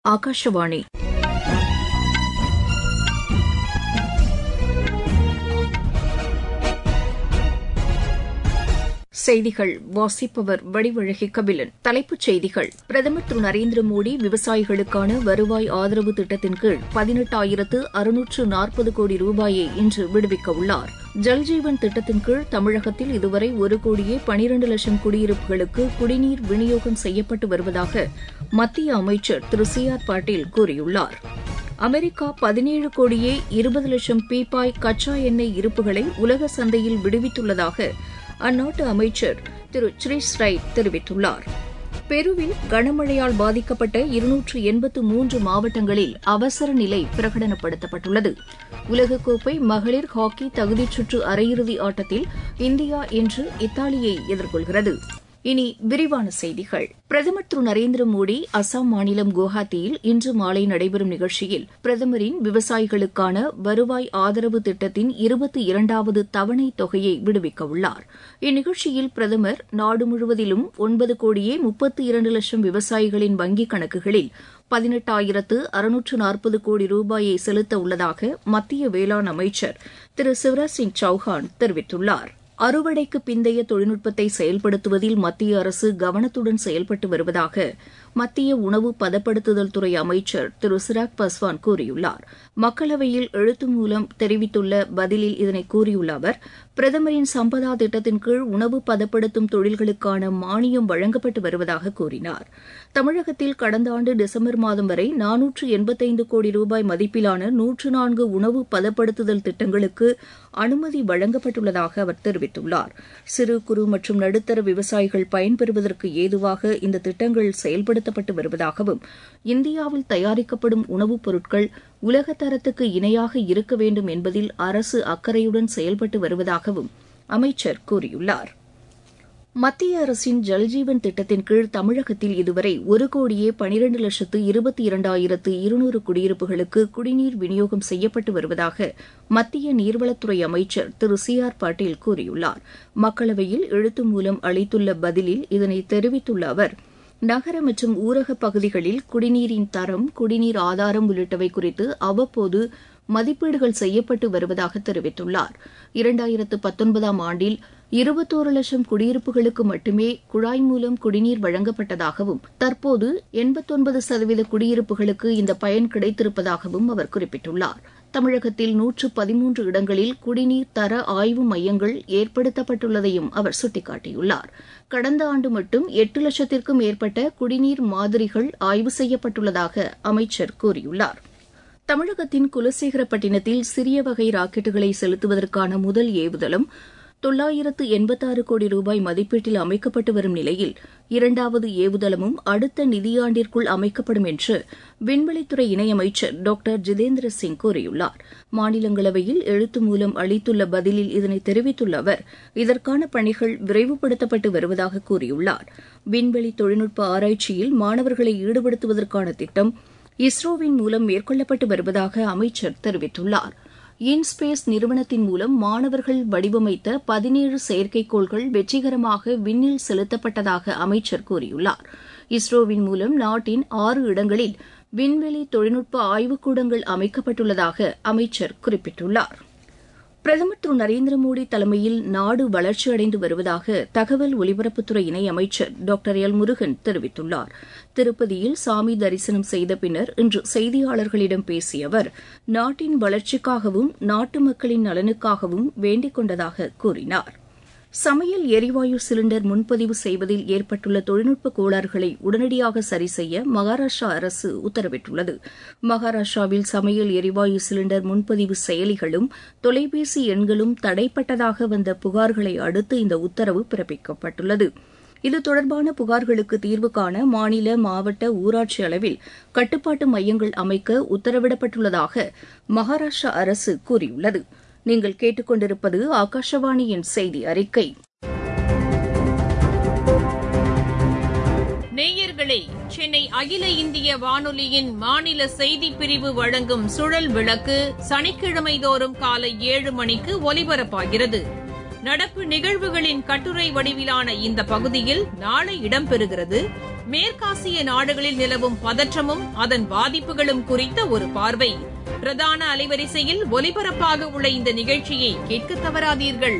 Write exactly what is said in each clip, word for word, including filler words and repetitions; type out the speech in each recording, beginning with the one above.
ஆகாஷவாணி செய்திகள் வாசிப்பவர் வடிவழகி கபிலன். தலைப்புச் செய்திகள். பிரதமர் திரு நரேந்திர மோடி விவசாயிகளுக்கான வருவாய் ஆதரவு திட்டத்தின் கீழ் பதினெட்டாயிரத்து அறுநூற்று நாற்பது கோடி ரூபாயை இன்று விடுவிக்க உள்ளார். ஜல்ஜீவன் திட்டத்தின் கீழ் தமிழகத்தில் இதுவரை ஒரு கோடியே பனிரண்டு லட்சம் குடியிருப்புகளுக்கு குடிநீர் விநியோகம் செய்யப்பட்டு வருவதாக மத்திய அமைச்சர் திரு சி ஆர் பாட்டீல் கூறியுள்ளார். அமெரிக்கா பதினேழு கோடியே இருபது லட்சம் பீப்பாய் கச்சா எண்ணெய் இருப்புகளை உலக சந்தையில் விடுவித்துள்ளதாக அந்நாட்டு அமைச்சர் திரு சிரிஸ் ரைட் தெரிவித்துள்ளார். பெருவில் கனமழையால் பாதிக்கப்பட்ட இருநூற்று எண்பத்து மூன்று மாவட்டங்களில் அவசர நிலை பிரகடனப்படுத்தப்பட்டுள்ளது. உலகக்கோப்பை மகளிர் ஹாக்கி தகுதிச் சுற்று அரையிறுதி ஆட்டத்தில் இந்தியா இன்று இத்தாலியை எதிர்கொள்கிறது. இனி விரிவான செய்திகள். பிரதமர் திரு நரேந்திர மோடி அசாம் மாநிலம் குவஹாத்தியில் இன்று மாலை நடைபெறும் நிகழ்ச்சியில் பிரதமரின் விவசாயிகளுக்கான வருவாய் ஆதரவு திட்டத்தின் இருபத்தி இரண்டாவது தவணை தொகையை விடுவிக்க உள்ளார். இந்நிகழ்ச்சியில் பிரதமர் நாடு முழுவதிலும் ஒன்பது கோடியே முப்பத்தி இரண்டு லட்சம் விவசாயிகளின் வங்கிக் கணக்குகளில் பதினெட்டாயிரத்து அறுநூற்று நாற்பது கோடி ரூபாயை செலுத்த உள்ளதாக மத்திய வேளாண் அமைச்சர் திரு சிவராஜ் சிங் சௌஹான் தெரிவித்துள்ளார். அறுவடைக்கு பிந்தைய தொழில்நுட்பத்தை செயல்படுத்துவதில் மத்திய அரசு கவனத்துடன் செயல்பட்டு வருவதாக மத்திய உணவு பதப்படுத்துதல் துறை அமைச்சர் திரு சிராக் பஸ்வான் கூறியுள்ளார். மக்களவையில் எழுத்து மூலம் தெரிவித்துள்ள பதிலில் இதனை கூறியுள்ள அவர், பிரதமரின் சம்பதா திட்டத்தின் கீழ் உணவு பதப்படுத்தும் தொழில்களுக்கான மானியம் வழங்கப்பட்டு வருவதாக கூறினார். தமிழகத்தில் கடந்த ஆண்டு டிசம்பர் மாதம் வரை நானூற்று எண்பத்தைந்து கோடி ரூபாய் மதிப்பிலான நூற்று நான்கு உணவு பதப்படுத்துதல் திட்டங்களுக்கு அனுமதி வழங்கப்பட்டுள்ளதாக அவர் தெரிவித்துள்ளார். சிறு குறு மற்றும் நடுத்தர விவசாயிகள் பயன்பெறுவதற்கு ஏதுவாக இந்த திட்டங்கள் செயல்படுத்தப்பட்டு வருவதாகவும், இந்தியாவில் தயாரிக்கப்படும் உணவுப் பொருட்கள் உலக தரத்துக்கு இணையாக இருக்க வேண்டும் என்பதில் அரசு அக்கறையுடன் செயல்பட்டு வருவதாகவும் அமைச்சர் கூறியுள்ளார். மத்திய அரசின் ஜல்ஜீவன் திட்டத்தின் கீழ் தமிழகத்தில் இதுவரை ஒரு கோடியே பனிரண்டு லட்சத்து இருபத்தி இரண்டாயிரத்து இருநூறு குடியிருப்புகளுக்கு குடிநீர் விநியோகம் செய்யப்பட்டு வருவதாக மத்திய நீர்வளத்துறை அமைச்சர் திரு சி ஆர் பாட்டீல் கூறியுள்ளார். மக்களவையில் எழுத்து மூலம் அளித்துள்ள பதிலில் இதனை தெரிவித்துள்ள அவர், நகர மற்றும் ஊரகப் பகுதிகளில் குடிநீரின் தரம், குடிநீர் ஆதாரம் உள்ளிட்டவை குறித்து அவ்வப்போது மதிப்பீடுகள் செய்யப்பட்டு வருவதாக தெரிவித்துள்ளார். இரண்டாயிரத்து பத்தொன்பதாம் ஆண்டில் இருபத்தோரு லட்சம் குடியிருப்புகளுக்கு மட்டுமே குழாய் மூலம் குடிநீர் வழங்கப்பட்டதாகவும், தற்போது எண்பத்தொன்பது சதவீத குடியிருப்புகளுக்கு இந்த பயன் கிடைத்திருப்பதாகவும் அவர் குறிப்பிட்டுள்ளார். தமிழகத்தில் நூற்று பதிமூன்று இடங்களில் குடிநீர் தர ஆய்வு மையங்கள் ஏற்படுத்தப்பட்டுள்ளதையும் அவர் சுட்டிக்காட்டியுள்ளார். கடந்த ஆண்டு மட்டும் எட்டு லட்சத்திற்கும் மேற்பட்ட குடிநீர் மாதிரிகள் ஆய்வு செய்யப்பட்டுள்ளதாக அமைச்சர் கூறியுள்ளார். தமிழகத்தின் குலசேகரப்பட்டினத்தில் சிறிய வகை ராக்கெட்டுகளை செலுத்துவதற்கான முதல் ஏவுதளம் தொள்ளாயிரத்து எண்பத்தாறு கோடி ரூபாய் மதிப்பீட்டில் அமைக்கப்பட்டு வரும் நிலையில் இரண்டாவது ஏவுதளமும் அடுத்த நிதியாண்டிற்குள் அமைக்கப்படும் என்று விண்வெளித்துறை இணையமைச்சர் டாக்டர் ஜிதேந்திர சிங் கூறியுள்ளார். மாநிலங்களவையில் எழுத்து மூலம் அளித்துள்ள பதிலில் இதனை தெரிவித்துள்ள அவர், இதற்கான பணிகள் விரைவுபடுத்தப்பட்டு வருவதாக கூறியுள்ளார். விண்வெளி தொழில்நுட்ப ஆராய்ச்சியில் மாணவர்களை ஈடுபடுத்துவதற்கான திட்டம் இஸ்ரோவின் மூலம் மேற்கொள்ளப்பட்டு வருவதாக அமைச்சர் தெரிவித்துள்ளார். இன்ஸ்பேஸ் நிறுவனத்தின் மூலம் மாணவர்கள் வடிவமைத்த பதினேழு செயற்கைக்கோள்கள் வெற்றிகரமாக விண்ணில் செலுத்தப்பட்டதாக அமைச்சர் கூறியுள்ளார். இஸ்ரோவின் மூலம் நாட்டின் ஆறு இடங்களில் விண்வெளி தொழில்நுட்ப ஆய்வுக்கூடங்கள் அமைக்கப்பட்டுள்ளதாக அமைச்சர் குறிப்பிட்டுள்ளார். பிரதமர் திரு நரேந்திர மோடி தலைமையில் நாடு வளர்ச்சியடைந்து வருவதாக தகவல் ஒலிபரப்புத்துறை இணையமைச்சர் டாக்டர் எல் முருகன் தெரிவித்துள்ளார். திருப்பதியில் சாமி தரிசனம் செய்த பின்னர் இன்று செய்தியாளர்களிடம் பேசிய அவர், நாட்டின் வளர்ச்சிக்காகவும் நாட்டு மக்களின் நலனுக்காகவும் வேண்டிக் கொண்டதாக கூறினார். சமையல் எரிவாயு சிலிண்டர் முன்பதிவு செய்வதில் ஏற்பட்டுள்ள தொழில்நுட்ப கோளாறுகளை உடனடியாக சரி செய்ய மகாராஷ்டிரா அரசு உத்தரவிட்டுள்ளது. மகாராஷ்டிராவில் சமையல் எரிவாயு சிலிண்டர் முன்பதிவு செயலிகளும் தொலைபேசி எண்களும் தடைப்பட்டதாக வந்த புகார்களை அடுத்து இந்த உத்தரவு பிறப்பிக்கப்பட்டுள்ளது. இது தொடர்பான புகார்களுக்கு தீர்வு காண மாநில, மாவட்ட, ஊராட்சி அளவில் கட்டுப்பாட்டு மையங்கள் அமைக்க உத்தரவிடப்பட்டுள்ளதாக மகாராஷ்டிரா அரசு கூறியுள்ளது. நீங்கள் கேட்டுக்கொண்டிருப்பது ஆகாஷவாணியின் செய்தி அறிக்கை. நேயர்களே, சென்னை அகில இந்திய வானொலியின் மாநில செய்திப் பிரிவு வழங்கும் சுழல் விளக்கு சனிக்கிழமை தோறும் காலை ஏழு மணிக்கு ஒலிபரப்பாகிறது. நடப்பு நிகழ்வுகளின் கட்டுரை வடிவிலான இந்த பகுதியில் நாளை இடம்பெறுகிறது. மேற்காசிய நாடுகளில் நிலவும் பதற்றமும் அதன் பாதிப்புகளும் குறித்த ஒரு பார்வை. பிரதான அலைவரிசையில் ஒலிபரப்பாக உள்ள இந்த நிகழ்ச்சியை கேட்க தவறாதீர்கள்.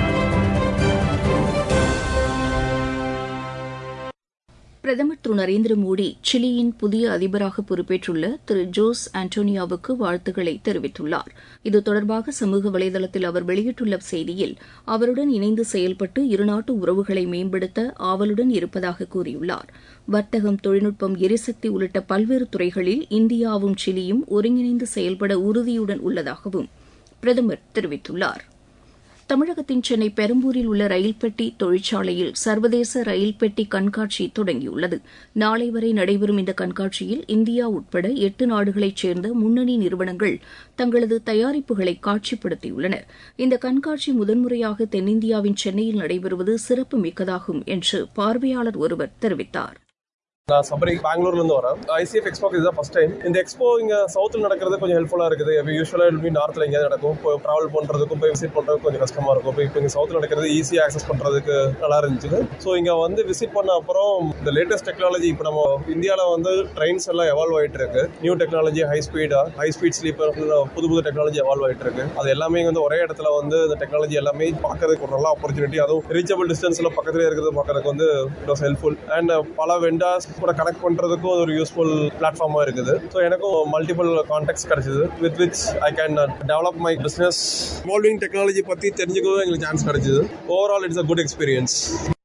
பிரதமர் திரு நரேந்திர மோடி சிலியின் புதிய அதிபராக பொறுப்பேற்றுள்ள திரு ஜோஸ் ஆண்டோனியோவுக்கு வாழ்த்துக்களை தெரிவித்துள்ளார். இது தொடர்பாக சமூக வலைதளத்தில் அவர் வெளியிட்டுள்ள செய்தியில் அவருடன் இணைந்து செயல்பட்டு இருநாட்டு உறவுகளை மேம்படுத்த ஆவலுடன் இருப்பதாக கூறியுள்ளார். வர்த்தகம், தொழில்நுட்பம், எரிசக்தி உள்ளிட்ட பல்வேறு துறைகளில் இந்தியாவும் சிலியும் ஒருங்கிணைந்து செயல்பட உறுதியுடன் உள்ளதாகவும் பிரதமர் தெரிவித்துள்ளார். தமிழகத்தின் சென்னை பெரம்பூரில் உள்ள ரயில் பெட்டி தொழிற்சாலையில் சர்வதேச ரயில் பெட்டி கண்காட்சி தொடங்கியுள்ளது. நாளை வரை நடைபெறும் இந்த கண்காட்சியில் இந்தியா உட்பட எட்டு நாடுகளைச் சேர்ந்த முன்னணி நிறுவனங்கள் தங்களது தயாரிப்புகளை காட்சிப்படுத்தியுள்ளன. இந்த கண்காட்சி முதன்முறையாக தென்னிந்தியாவின் சென்னையில் நடைபெறுவது சிறப்பு மிக்கதாகும் என்று பார்வையாளர் ஒருவர் தெரிவித்தார். நான் சபரி பெங்களூர்ல இருந்து வரேன். ஐசிஎஃப் எக்ஸ்போ இதுதான் ஃபர்ஸ்ட் டைம். இந்த எக்ஸ்போ இங்க சவுத்தில் நடக்கிறது கொஞ்சம் ஹெல்ப்ஃபுல்லா இருக்குது. யூஸ்வலா இல் நார்த்ல எங்கேயாவது நடக்கும், டிராவல் பண்றதுக்கும் போய் விசிட் பண்றதுக்கு கொஞ்சம் கஷ்டமா இருக்கும். இப்போ இங்க சவுத்தில் நடக்கிறது ஈஸியா ஆக்சஸ் பண்றதுக்கு நல்லா இருந்துச்சு. ஸோ இங்க வந்து விசிட் பண்ண அப்புறம் இந்த லேட்டஸ்ட் டெக்னாலஜி, இப்போ நம்ம இந்தியாவில் வந்து ட்ரெயின்ஸ் எல்லாம் எவால்வ் ஆயிட்டு இருக்கு. நியூ டெக்னாலஜி, ஹை ஸ்பீடா ஹை ஸ்பீட் ஸ்லீப்பர், புது புது டெக்னாலஜி எவால்வ் ஆயிட்டு இருக்கு. அது எல்லாமே வந்து ஒரே இடத்துல வந்து இந்த டெக்னாலஜி எல்லாமே பார்க்கறதுக்கு ஒரு நல்ல ஆப்பர்ச்சுனிட்டி. அதுவும் ரீச்சபிள் டிஸ்டன்ஸ்ல பக்கத்துல இருக்கிறது பார்க்கறதுக்கு வந்து இட் வாஸ் ஹெல்ப்ஃபுல். அண்ட் பல வெண்டார்ஸ் கூட கனெக்ட் பண்றது ஒரு யூஸ்ஃபுல் பிளாட்ஃபார்மா இருக்குது. ஸோ எனக்கும் மல்டிபிள் கான்டாக்ட்ஸ் கிடைச்சது, with which I can develop my business. Evolving technology பத்தி தெரிஞ்சுக்கவும் எங்களுக்கு சான்ஸ் கிடைச்சது. Overall it's a good experience.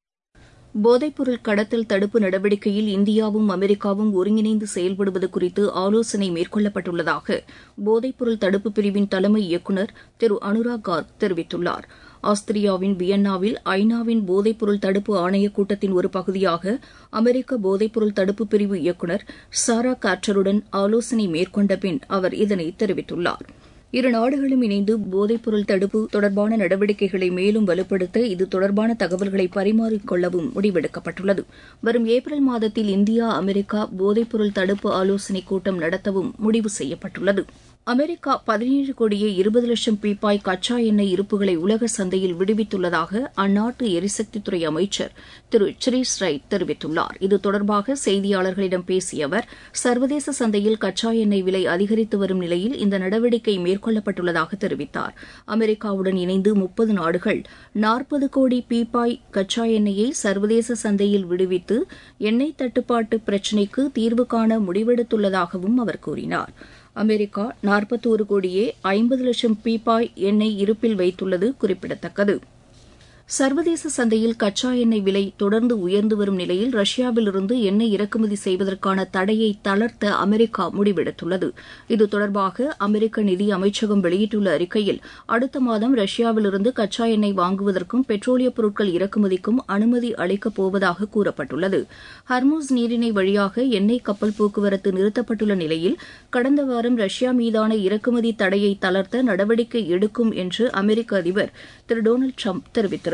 போதைப்பொருள் கடத்தல் தடுப்பு நடவடிக்கையில் இந்தியாவும் அமெரிக்காவும் ஒருங்கிணைந்து செயல்படுவது குறித்து ஆலோசனை மேற்கொள்ளப்பட்டுள்ளதாக போதைப்பொருள் தடுப்பு பிரிவின் தலைமை இயக்குநர் திரு அனுராக் கார்க் தெரிவித்துள்ளார். ஆஸ்திரியாவின் வியன்னாவில் ஐநாவின் போதைப்பொருள் தடுப்பு ஆணையக் கூட்டத்தின் ஒரு பகுதியாக அமெரிக்க போதைப்பொருள் தடுப்பு பிரிவு இயக்குநர் சாரா கார்ட்டருடன் ஆலோசனை மேற்கொண்ட பின் அவர் இதனை தெரிவித்துள்ளார். இரு நாடுகளும் இணைந்து போதைப்பொருள் தடுப்பு தொடர்பான நடவடிக்கைகளை மேலும் வலுப்படுத்த இது தொடர்பான தகவல்களை பரிமாறிக்கொள்ளவும் முடிவெடுக்கப்பட்டுள்ளது. வரும் ஏப்ரல் மாதத்தில் இந்தியா அமெரிக்கா போதைப்பொருள் தடுப்பு ஆலோசனைக் கூட்டம் நடத்தவும் முடிவு செய்யப்பட்டுள்ளது. அமெரிக்கா பதினேழு கோடியே இருபது லட்சம் பீப்பாய் கச்சா எண்ணெய் இருப்புகளை உலக சந்தையில் விடுவித்துள்ளதாக அந்நாட்டு எரிசக்தித்துறை அமைச்சர் திரு சிரீஸ் ரைட் தெரிவித்துள்ளார். இது தொடர்பாக செய்தியாளர்களிடம் பேசிய அவர், சர்வதேச சந்தையில் கச்சா எண்ணெய் விலை அதிகரித்து வரும் நிலையில் இந்த நடவடிக்கை மேற்கொள்ளப்பட்டுள்ளதாக தெரிவித்தார். அமெரிக்காவுடன் இணைந்து முப்பது நாடுகள் நாற்பது கோடி பீப்பாய் கச்சா எண்ணெயை சர்வதேச சந்தையில் விடுவித்து எண்ணெய் தட்டுப்பாட்டு பிரச்சினைக்கு தீர்வு காண முடிவெடுத்துள்ளதாகவும் அவர் கூறினார். அமெரிக்கா நாற்பத்தோரு கோடியே ஐம்பது லட்சம் பீப்பாய் எண்ணெய் இருப்பில் வைத்துள்ளது குறிப்பிடத்தக்கது. சர்வதேச சந்தையில் கச்சா எண்ணெய் விலை தொடர்ந்து உயர்ந்து வரும் நிலையில் ரஷ்யாவிலிருந்து எண்ணெய் இறக்குமதி செய்வதற்கான தடையை தளர்த்த அமெரிக்கா முடிவெடுத்துள்ளது. இது தொடர்பாக அமெரிக்க நிதி அமைச்சகம் வெளியிட்டுள்ள அறிக்கையில், அடுத்த மாதம் ரஷ்யாவிலிருந்து கச்சா எண்ணெய் வாங்குவதற்கும் பெட்ரோலியப் பொருட்கள் இறக்குமதிக்கும் அனுமதி அளிக்கப் போவதாக கூறப்பட்டுள்ளது. ஹர்முஸ் நீரிணை வழியாக எண்ணெய் கப்பல் போக்குவரத்து நிறுத்தப்பட்டுள்ள நிலையில் கடந்த வாரம் ரஷ்யா மீதான இறக்குமதி தடையை தளர்த்த நடவடிக்கை எடுக்கும் என்று அமெரிக்க அதிபர் திரு டொனால்டு ட்ரம்ப் தெரிவித்திருந்தார்.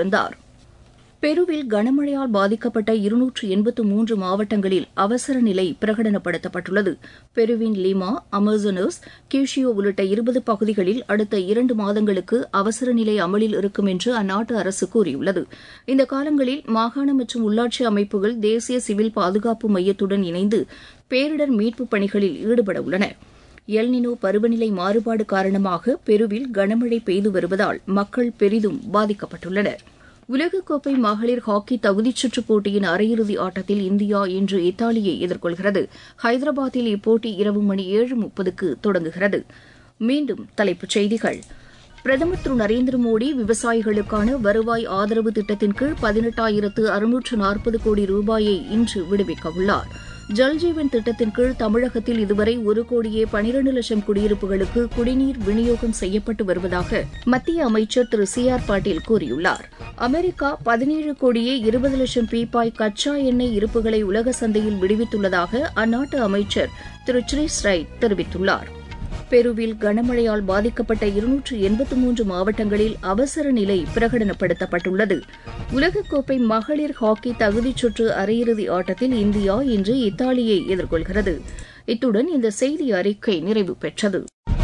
பெருவில் கனமழையால் பாதிக்கப்பட்ட இருநூற்று எண்பத்து மூன்று மாவட்டங்களில் அவசர நிலை பிரகடனப்படுத்தப்பட்டுள்ளது. பெருவின் லிமா, அமேசானஸ், கியூஷியோ உள்ளிட்ட இருபது பகுதிகளில் அடுத்த இரண்டு மாதங்களுக்கு அவசர நிலை அமலில் இருக்கும் என்று அந்நாட்டு அரசு கூறியுள்ளது. இந்த காலங்களில் மாகாண மற்றும் உள்ளாட்சி அமைப்புகள் தேசிய சிவில் பாதுகாப்பு மையத்துடன் இணைந்து பேரிடர் மீட்புப் பணிகளில் ஈடுபட உள்ளன. எல்னினோ பருவநிலை மாறுபாடு காரணமாக பெருவில் கனமழை பெய்து வருவதால் மக்கள் பெரிதும் பாதிக்கப்பட்டுள்ளனர். உலகக்கோப்பை மகளிர் ஹாக்கி தகுதிச் சுற்றுப் போட்டியின் அரையிறுதி ஆட்டத்தில் இந்தியா இன்று இத்தாலியை எதிர்கொள்கிறது. ஹைதராபாத்தில் இப்போட்டி இரவு மணி ஏழு முப்பதுக்கு தொடங்குகிறது. மீண்டும் தலைப்புச் செய்திகள். பிரதமர் திரு நரேந்திர மோடி விவசாயிகளுக்கான வருவாய் ஆதரவு திட்டத்தின் கீழ் பதினெட்டாயிரத்து அறுநூற்று நாற்பது கோடி ரூபாயை இன்று விடுவிக்கவுள்ளார். ஜல்ஜீவன் திட்டத்தின் கீழ் தமிழகத்தில் இதுவரை ஒரு கோடியே பனிரண்டு லட்சம் குடியிருப்புகளுக்கு குடிநீர் விநியோகம் செய்யப்பட்டு வருவதாக மத்திய அமைச்சர் திரு சி ஆர் பாட்டீல் கூறியுள்ளார். அமெரிக்கா பதினேழு கோடியே இருபது லட்சம் பீப்பாய் கச்சா எண்ணெய் இருப்புகளை உலக சந்தையில் விடுவித்துள்ளதாக அந்நாட்டு அமைச்சர் திரு சிரீஸ் ரைட் தெரிவித்துள்ளார். பெருவில் கனமழையால் பாதிக்கப்பட்ட இருநூற்று எண்பத்து மூன்று மாவட்டங்களில் அவசர நிலை பிரகடனப்படுத்தப்பட்டுள்ளது. உலகக்கோப்பை மகளிர் ஹாக்கி தகுதிச் சுற்று அரையிறுதி ஆட்டத்தில் இந்தியா இன்று இத்தாலியை எதிர்கொள்கிறது. இத்துடன் இந்த செய்தி அறிக்கை நிறைவு பெற்றது.